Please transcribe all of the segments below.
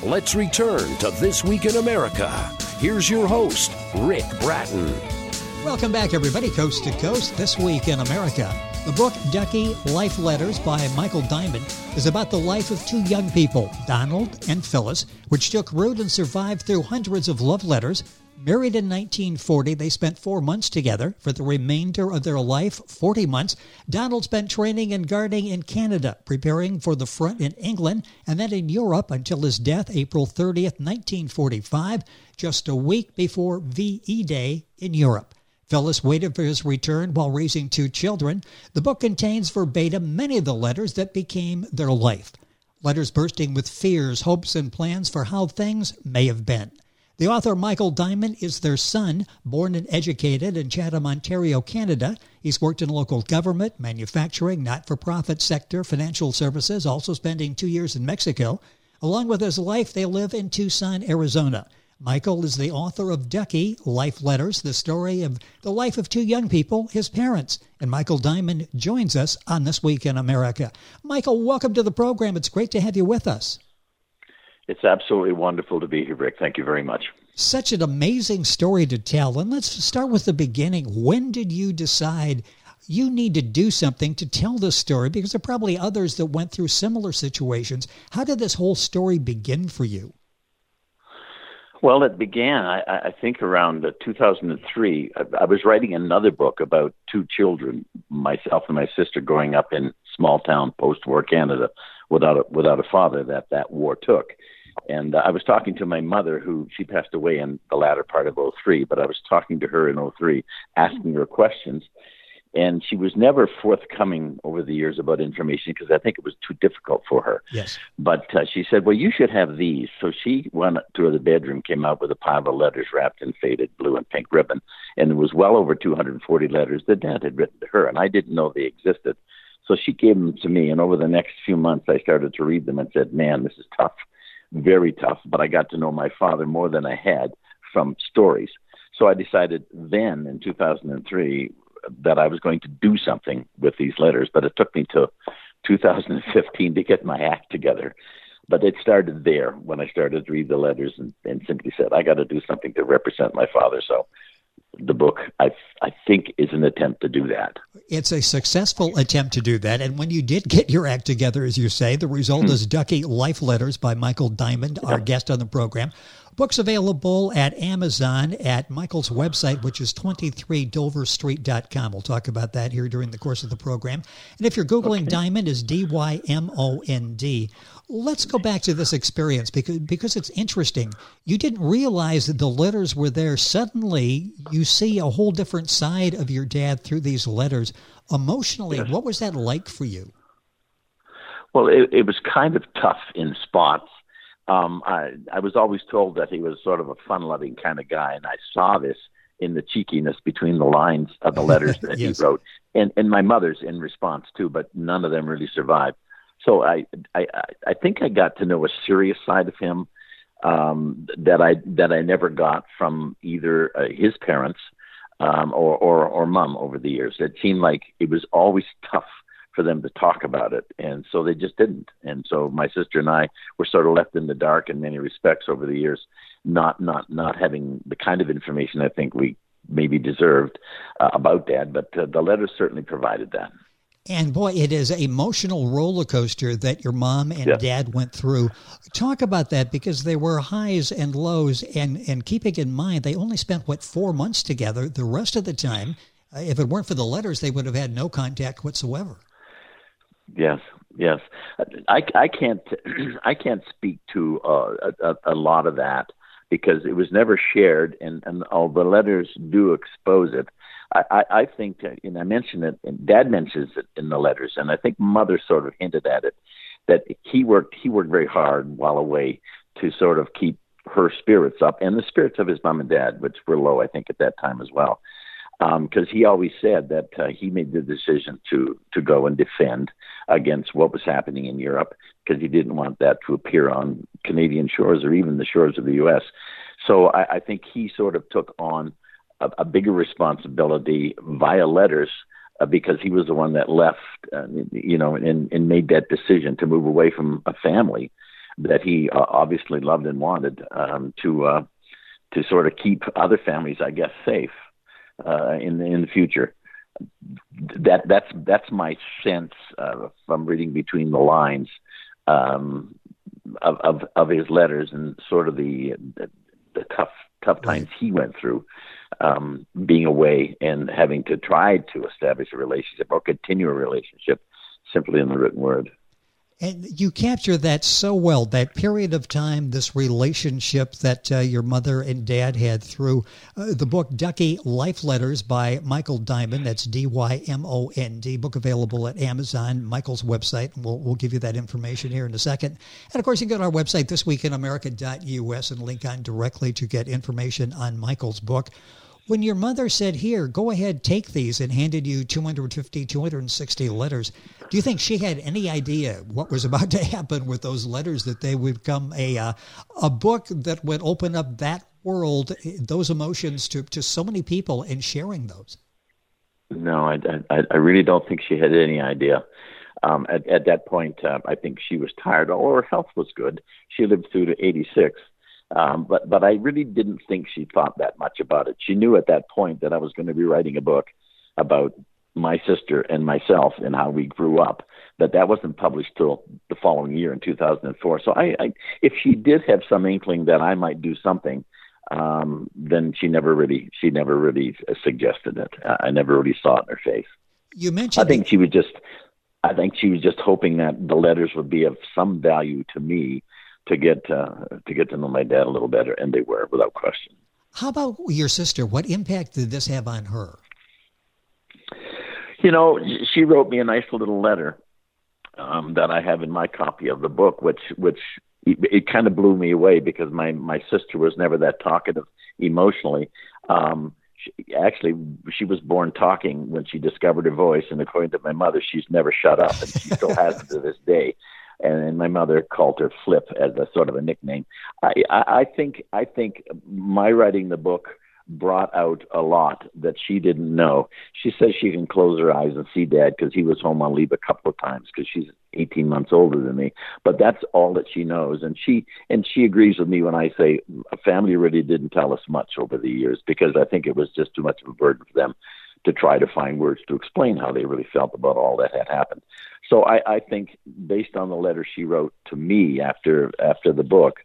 Let's return to This Week in America. Here's your host, Rick Bratton. Welcome back, everybody, coast to coast, This Week in America. The book, Ducky, Life Letters by Michael Diamond, is about the life of two young people, Donald and Phyllis, which took root and survived through hundreds of love letters. Married in 1940, they spent 4 months together. For the remainder of their life, 40 months, Donald spent training and guarding in Canada, preparing for the front in England, and then in Europe until his death, April 30th, 1945, just a week before VE Day in Europe. Phyllis waited for his return while raising two children. The book contains verbatim many of the letters that became their life. Letters bursting with fears, hopes, and plans for how things may have been. The author, Michael Diamond, is their son, born and educated in Chatham, Ontario, Canada. He's worked in local government, manufacturing, not-for-profit sector, financial services, also spending 2 years in Mexico. Along with his wife, they live in Tucson, Arizona. Michael is the author of Ducky, Life Letters, the story of the life of two young people, his parents. And Michael Diamond joins us on This Week in America. Michael, welcome to the program. It's great to have you with us. It's absolutely wonderful to be here, Rick. Thank you very much. Such an amazing story to tell. And let's start with the beginning. When did you decide you need to do something to tell this story? Because there are probably others that went through similar situations. How did this whole story begin for you? Well, it began, I think, around 2003. I was writing another book about two children, myself and my sister, growing up in small-town post-war Canada without a father that war took. And I was talking to my mother, she passed away in the latter part of '03, but I was talking to her in '03, asking her questions. And she was never forthcoming over the years about information because I think it was too difficult for her. Yes. But she said, well, you should have these. So she went to the bedroom, came out with a pile of letters wrapped in faded blue and pink ribbon. And it was well over 240 letters that Dad had written to her. And I didn't know they existed. So she gave them to me. And over the next few months, I started to read them and said, man, this is tough, very tough. But I got to know my father more than I had from stories. So I decided then in 2003 that I was going to do something with these letters, but it took me to 2015 to get my act together. But it started there when I started to read the letters and simply said, I got to do something to represent my father. So the book, I think, is an attempt to do that. It's a successful attempt to do that. And when you did get your act together, as you say, the result is Ducky, Life Letters by Michael Diamond, our guest on the program. Book's available at Amazon at Michael's website, which is 23doverstreet.com. We'll talk about that here during the course of the program. And if you're Googling Diamond, is D-Y-M-O-N-D. Let's go back to this experience because it's interesting. You didn't realize that the letters were there. Suddenly, you see a whole different side of your dad through these letters. Emotionally, Yes. What was that like for you? Well, it was kind of tough in spots. I was always told that he was sort of a fun-loving kind of guy, and I saw this in the cheekiness between the lines of the letters that Yes. he wrote, and my mother's in response too, but none of them really survived. So I think I got to know a serious side of him that I never got from either his parents or mom over the years. It seemed like it was always tough for them to talk about it, and so they just didn't. And so my sister and I were sort of left in the dark in many respects over the years, not having the kind of information I think we maybe deserved about Dad, but the letters certainly provided that. And boy, it is an emotional roller coaster that your mom and Dad went through. Talk about that, because there were highs and lows, and keeping in mind they only spent, 4 months together. The rest of the time, if it weren't for the letters, they would have had no contact whatsoever. Yes. I can't speak to a lot of that because it was never shared, and all the letters do expose it. I think, and I mentioned it, and Dad mentions it in the letters, and I think Mother sort of hinted at it, that he worked very hard while away to sort of keep her spirits up and the spirits of his mom and dad, which were low, I think, at that time as well. Because he always said that he made the decision to go and defend against what was happening in Europe, because he didn't want that to appear on Canadian shores or even the shores of the U.S. So I think he sort of took on a bigger responsibility via letters because he was the one that left, and made that decision to move away from a family that he obviously loved and wanted to sort of keep other families, I guess, safe in the future. That's my sense from reading between the lines of his letters and sort of the tough times he went through, being away and having to try to establish a relationship or continue a relationship simply in the written word. And you capture that so well, that period of time, this relationship that your mother and dad had through the book Ducky Life Letters by Michael Diamond. That's Dymond, book available at Amazon, Michael's website. And we'll give you that information here in a second. And, of course, you can go to our website, thisweekinamerica.us, and link on directly to get information on Michael's book. When your mother said, here, go ahead, take these, and handed you 260 letters, do you think she had any idea what was about to happen with those letters, that they would become a book that would open up that world, those emotions to so many people, and sharing those? No, I really don't think she had any idea. At that point, I think she was tired, or her health was good. She lived through to 86. But I really didn't think she thought that much about it. She knew at that point that I was going to be writing a book about my sister and myself and how we grew up, but that wasn't published till the following year in 2004. So if she did have some inkling that I might do something, then she never really suggested it. I never really saw it in her face. You mentioned I think she was just hoping that the letters would be of some value to me, to get to know my dad a little better, and they were, without question. How about your sister? What impact did this have on her? You know, she wrote me a nice little letter that I have in my copy of the book, which it kind of blew me away, because my sister was never that talkative emotionally. She was born talking when she discovered her voice, and according to my mother, she's never shut up, and she still hasn't to this day. And my mother called her Flip as a sort of a nickname. I think my writing the book brought out a lot that she didn't know. She says she can close her eyes and see Dad because he was home on leave a couple of times, because she's 18 months older than me. But that's all that she knows, and she agrees with me when I say a family really didn't tell us much over the years, because I think it was just too much of a burden for them to try to find words to explain how they really felt about all that had happened. So I think, based on the letter she wrote to me after the book,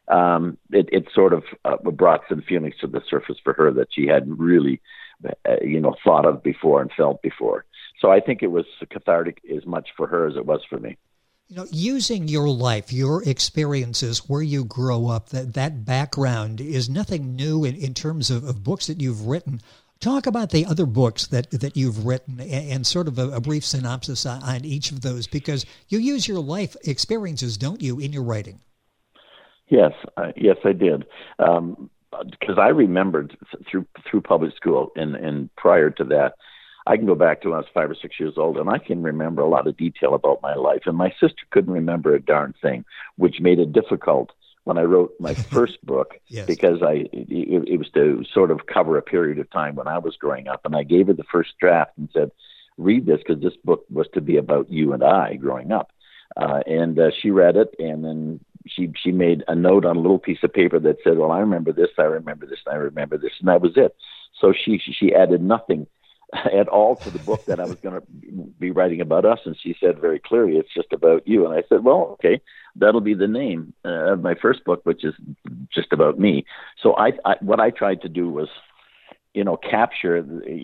it sort of brought some feelings to the surface for her that she hadn't really, thought of before and felt before. So I think it was cathartic as much for her as it was for me. You know, using your life, your experiences, where you grow up, that background is nothing new in terms of books that you've written. Talk about the other books that you've written, and sort of a brief synopsis on each of those, because you use your life experiences, don't you, in your writing? Yes, I did. Because I remembered through public school, and prior to that, I can go back to when I was 5 or 6 years old, and I can remember a lot of detail about my life. And my sister couldn't remember a darn thing, which made it difficult when I wrote my first book, yes, because it was to sort of cover a period of time when I was growing up. And I gave her the first draft and said, read this, because this book was to be about you and I growing up. And she read it, and then she made a note on a little piece of paper that said, well, I remember this, I remember this, I remember this, and that was it. So she added nothing at all to the book that I was going to be writing about us. And she said very clearly, it's just about you. And I said, well, okay, that'll be the name of my first book, which is just about me. So what I tried to do was, capture,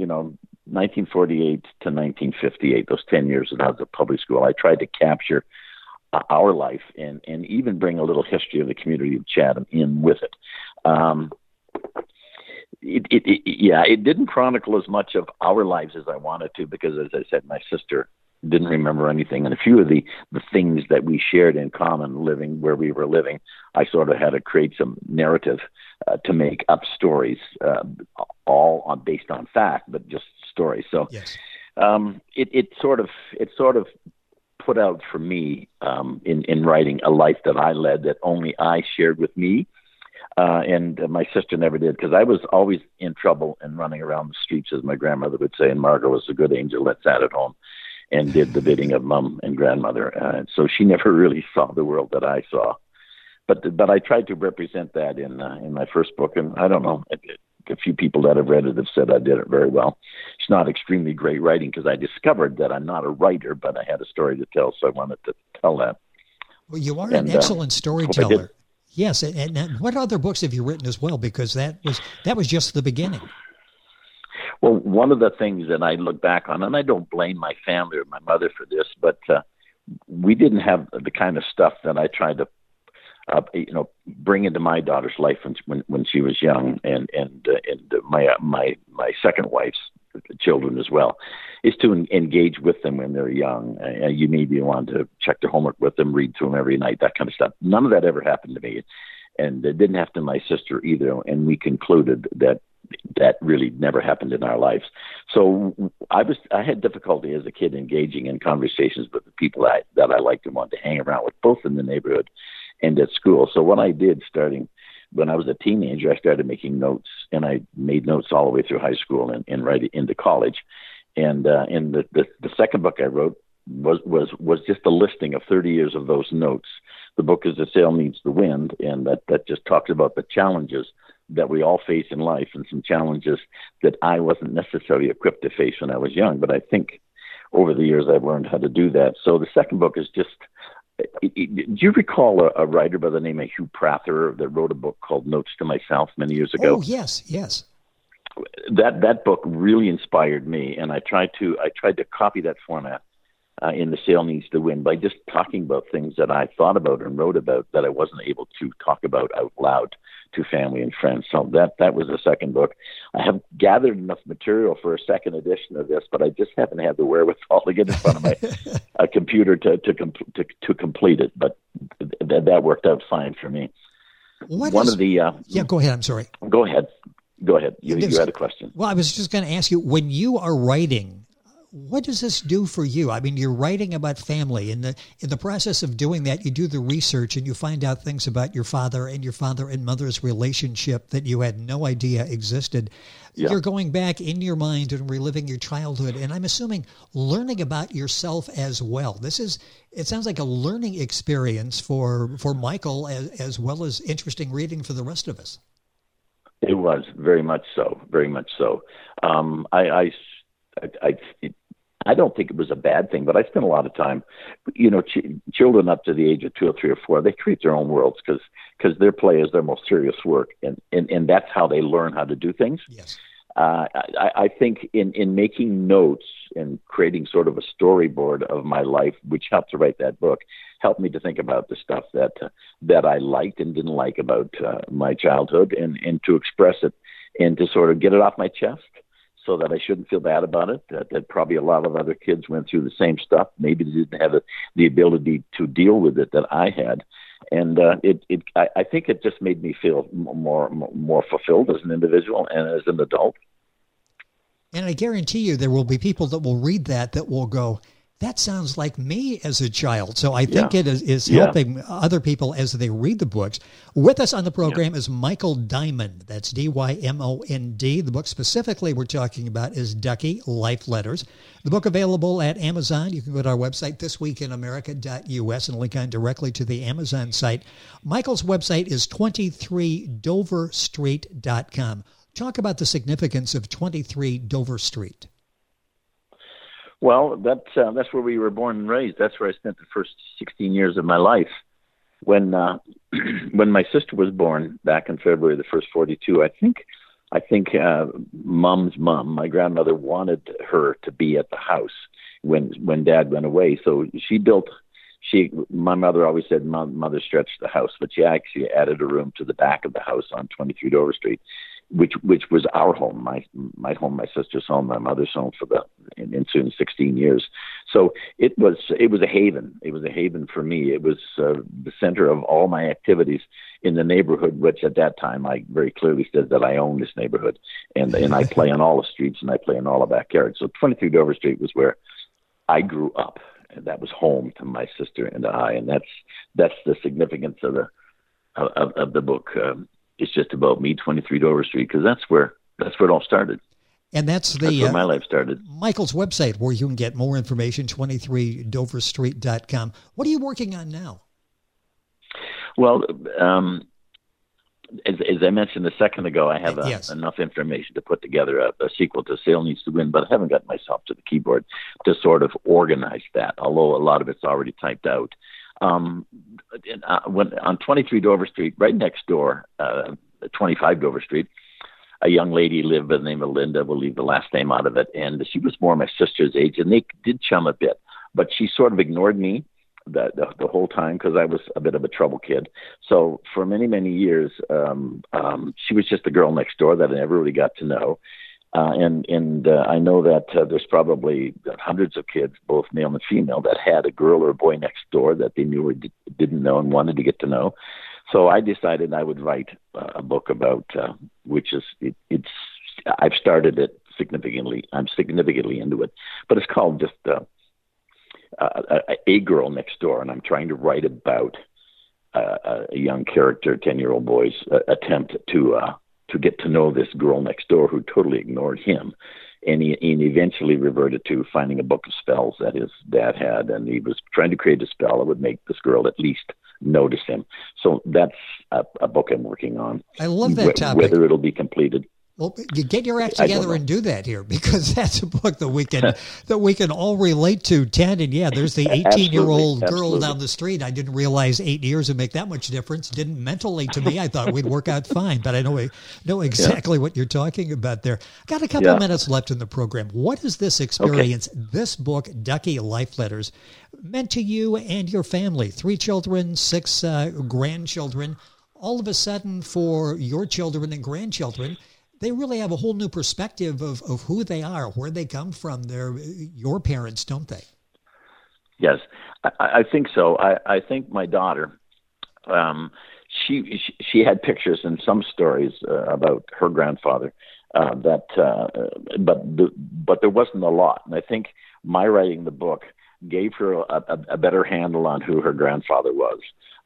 1948 to 1958, those 10 years that I was at public school. I tried to capture our life and even bring a little history of the community of Chatham in with it. It didn't chronicle as much of our lives as I wanted to, because, as I said, my sister didn't remember anything. And a few of the things that we shared in common living where we were living, I sort of had to create some narrative to make up stories, all based on fact, but just stories. So yes, it sort of put out for me in writing a life that I led, that only I shared with me. And my sister never did, because I was always in trouble and running around the streets, as my grandmother would say, and Margot was a good angel that sat at home and did the bidding of Mom and grandmother. So she never really saw the world that I saw. but I tried to represent that in my first book, and I don't know. A few people that have read it have said I did it very well. It's not extremely great writing because I discovered that I'm not a writer, but I had a story to tell, so I wanted to tell that. Well, you are an excellent storyteller. Yes, and what other books have you written as well? Because that was just the beginning. Well, one of the things that I look back on, and I don't blame my family or my mother for this, but we didn't have the kind of stuff that I tried to bring into my daughter's life when she was young, and my second wife's children as well, is to engage with them when they're young. You maybe want to check their homework with them, read to them every night, that kind of stuff. None of that ever happened to me, and it didn't happen to my sister either. And we concluded that really never happened in our lives. So I had difficulty as a kid engaging in conversations with the people that I liked and wanted to hang around with, both in the neighborhood and at school. So what I did, starting when I was a teenager, I started making notes, and I made notes all the way through high school and right into college. And in the second book I wrote was just a listing of 30 years of those notes. The book is The Sail Needs the Wind, and that just talks about the challenges that we all face in life, and some challenges that I wasn't necessarily equipped to face when I was young. But I think over the years I've learned how to do that. So the second book is just, do you recall a writer by the name of Hugh Prather that wrote a book called Notes to Myself many years ago? Oh, yes. That book really inspired me, and I tried to copy that format in The Sail Needs the Wind by just talking about things that I thought about and wrote about that I wasn't able to talk about out loud to family and friends. So that was the second book. I have gathered enough material for a second edition of this, but I just haven't had the wherewithal to get in front of my computer to complete it. But that worked out fine for me. Go ahead. I'm sorry. Go ahead. You had a question. Well, I was just going to ask you, when you are writing, what does this do for you? I mean, you're writing about family. In the process of doing that, you do the research and you find out things about your father and mother's relationship that you had no idea existed. Yeah. You're going back in your mind and reliving your childhood, and I'm assuming learning about yourself as well. It sounds like a learning experience for Michael as well as interesting reading for the rest of us. It was very much so. I don't think it was a bad thing, but I spent a lot of time, children up to the age of 2 or 3 or 4, they create their own worlds because their play is their most serious work, and that's how they learn how to do things. Yes. I think in making notes and creating sort of a storyboard of my life, which helped to write that book, helped me to think about the stuff that I liked and didn't like about my childhood, and to express it and to sort of get it off my chest, so that I shouldn't feel bad about it, that probably a lot of other kids went through the same stuff. Maybe they didn't have the ability to deal with it that I had. And I think it just made me feel more fulfilled as an individual and as an adult. And I guarantee you there will be people that will read that will go, that sounds like me as a child. So I think it is helping other people as they read the books. With us on the program is Michael Dymond. That's Dymond. The book specifically we're talking about is Ducky, Life Letters. The book available at Amazon. You can go to our website, thisweekinamerica.us, and link on directly to the Amazon site. Michael's website is 23doverstreet.com. Talk about the significance of 23 Dover Street. Well, that's where we were born and raised. That's where I spent the first 16 years of my life. When my sister was born back in February the first 42, I think Mom's mom, my grandmother, wanted her to be at the house when Dad went away. So my mother always said mother stretched the house, but she actually added a room to the back of the house on 23 Dover Street, which was our home, my home, my sister's home, my mother's home for the ensuing 16 years. So it was a haven. It was a haven for me. It was the center of all my activities in the neighborhood, which at that time I very clearly said that I own this neighborhood, and I play on all the streets and I play in all the backyards. So 23 Dover Street was where I grew up, and that was home to my sister and I, and that's the significance of the book. It's just about me, 23 Dover Street, because that's where it all started. And that's where my life started. Michael's website, where you can get more information, 23doverstreet.com. What are you working on now? Well, as I mentioned a second ago, I have enough information to put together a sequel to Sale Needs to Win, but I haven't got myself to the keyboard to sort of organize that, although a lot of it's already typed out. On 23 Dover Street, right next door, 25 Dover Street, a young lady lived by the name of Linda. We'll leave the last name out of it. And she was more my sister's age, and they did chum a bit. But she sort of ignored me the whole time because I was a bit of a trouble kid. So for many, many years, she was just the girl next door that I never really got to know. And I know that there's probably hundreds of kids, both male and female, that had a girl or a boy next door that they knew or didn't know and wanted to get to know. So I decided I would write a book about, I've started it significantly. I'm significantly into it, but it's called just A Girl Next Door, and I'm trying to write about a young character, 10-year-old boy's attempt to get to know this girl next door who totally ignored him. And he eventually reverted to finding a book of spells that his dad had, and he was trying to create a spell that would make this girl at least notice him. So that's a book I'm working on. I love that topic. Whether it'll be completed. Well, you get your act together and do that here, because that's a book that we can all relate to. Ted, and there's the 18-year-old girl down the street. I didn't realize 8 years would make that much difference. Didn't mentally to me. I thought we'd work out fine, but I know exactly what you're talking about there. Got a couple of minutes left in the program. What is this experience, this book, Ducky Life Letters, meant to you and your family? 3 children, 6 grandchildren. All of a sudden, for your children and grandchildren, they really have a whole new perspective of who they are, where they come from. They're your parents, don't they? Yes, I think so. I think my daughter, she had pictures and some stories about her grandfather, but there wasn't a lot. And I think my writing the book gave her a better handle on who her grandfather was.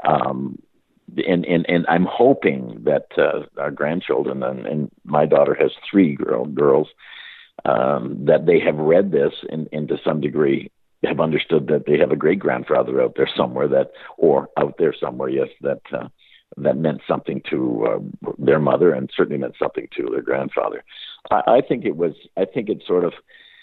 And I'm hoping that our grandchildren, and my daughter has 3 girls, that they have read this and to some degree have understood that they have a great grandfather out there somewhere that meant something to their mother and certainly meant something to their grandfather. I think it sort of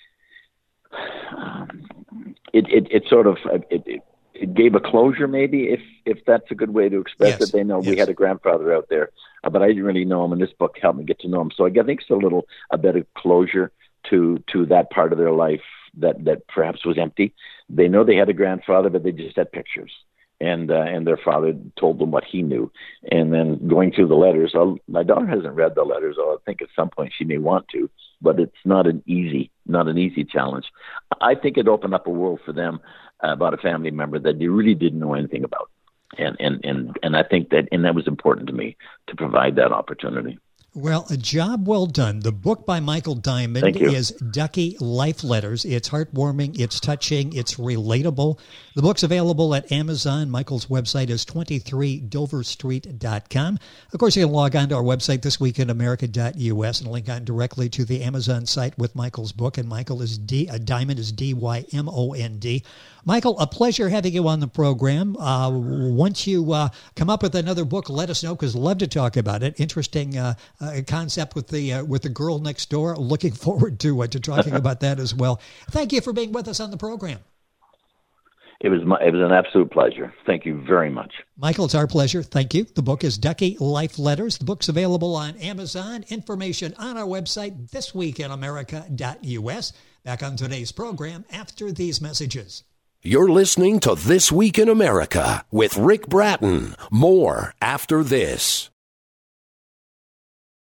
it gave a closure, maybe, if that's a good way to express it. They know we had a grandfather out there, but I didn't really know him, and this book helped me get to know him. So I think it's a bit of closure to that part of their life that perhaps was empty. They know they had a grandfather, but they just had pictures, and their father told them what he knew. And then going through the letters, my daughter hasn't read the letters. I think at some point she may want to, but it's not an easy challenge. I think it opened up a world for them about a family member that they really didn't know anything about. And I think that was important to me to provide that opportunity. Well, a job well done. The book by Michael Diamond is Ducky Life Letters. It's heartwarming, it's touching, it's relatable. The book's available at Amazon. Michael's website is 23doverstreet.com. Of course, you can log on to our website, thisweekinamerica.us, and link on directly to the Amazon site with Michael's book. And Michael is Diamond is D-Y-M-O-N-D. Michael, a pleasure having you on the program. Once you come up with another book, let us know, because I'd love to talk about it. Interesting concept with the girl next door. Looking forward to talking about that as well. Thank you for being with us on the program. It was an absolute pleasure. Thank you very much. Michael, it's our pleasure. Thank you. The book is Ducky Life Letters. The book's available on Amazon. Information on our website, thisweekinamerica.us. Back on today's program after these messages. You're listening to This Week in America with Rick Bratton. More after this.